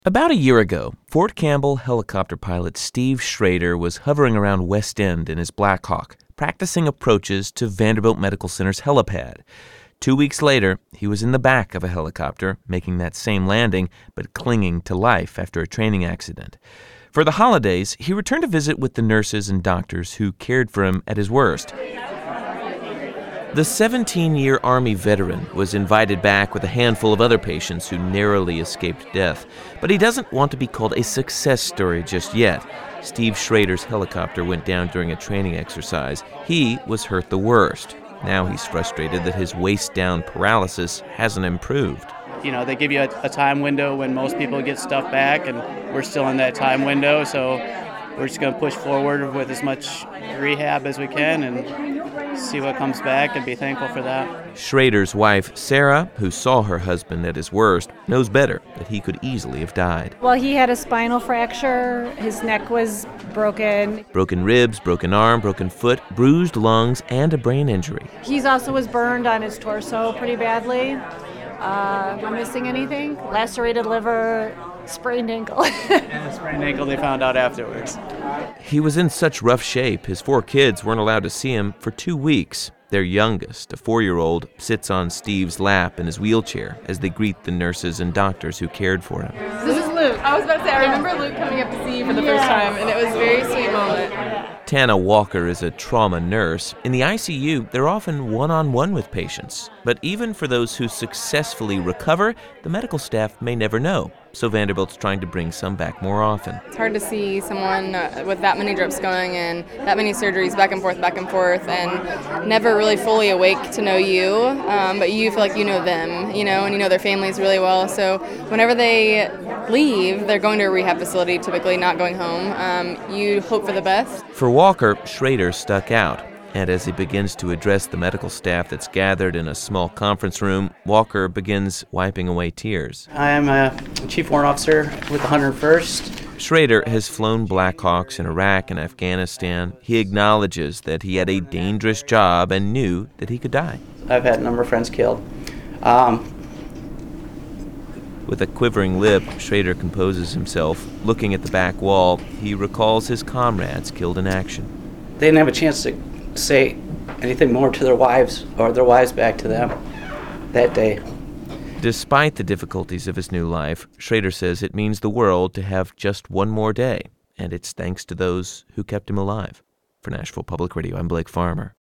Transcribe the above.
About a year ago, Fort Campbell helicopter pilot Steve Schrader was hovering around West End in his Black Hawk, practicing approaches to Vanderbilt Medical Center's helipad. 2 weeks later, he was in the back of a helicopter, making that same landing, but clinging to life after a training accident. For the holidays, he returned to visit with the nurses and doctors who cared for him at his worst. The 17-year Army veteran was invited back with a handful of other patients who narrowly escaped death. But he doesn't want to be called a success story just yet. Steve Schrader's helicopter went down during a training exercise. He was hurt the worst. Now he's frustrated that his waist-down paralysis hasn't improved. You know, they give you a time window when most people get stuff back, and we're still in that time window, so we're just going to push forward with as much rehab as we can and see what comes back and be thankful for that. Schrader's wife, Sarah, who saw her husband at his worst, knows better that he could easily have died. Well, he had a spinal fracture. His neck was broken. Broken ribs, broken arm, broken foot, bruised lungs, and a brain injury. He also was burned on his torso pretty badly. Am I missing anything? Lacerated liver, sprained ankle. And the sprained ankle they found out afterwards. He was in such rough shape, his 4 kids weren't allowed to see him for 2 weeks. Their youngest, a 4-year-old, sits on Steve's lap in his wheelchair as they greet the nurses and doctors who cared for him. This is Luke. I was about to say, I remember Luke coming up to see you for the first time, and it was a very sweet moment. Tana Walker is a trauma nurse. In the ICU, they're often one-on-one with patients. But even for those who successfully recover, the medical staff may never know. So Vanderbilt's trying to bring some back more often. It's hard to see someone with that many drips going and that many surgeries back and forth, and never really fully awake to know you, but you feel like you know them, and you know their families really well. So whenever they leave, they're going to a rehab facility, typically not going home. You hope for the best. For Walker, Schrader stuck out. And as he begins to address the medical staff that's gathered in a small conference room, Walker begins wiping away tears. I am a Chief Warrant Officer with the 101st. Schrader has flown Black Hawks in Iraq and Afghanistan. He acknowledges that he had a dangerous job and knew that he could die. I've had a number of friends killed. With a quivering lip, Schrader composes himself. Looking at the back wall, he recalls his comrades killed in action. They didn't have a chance to say anything more to their wives or their wives back to them that day. Despite the difficulties of his new life, Schrader says it means the world to have just one more day, and it's thanks to those who kept him alive. For Nashville Public Radio, I'm Blake Farmer.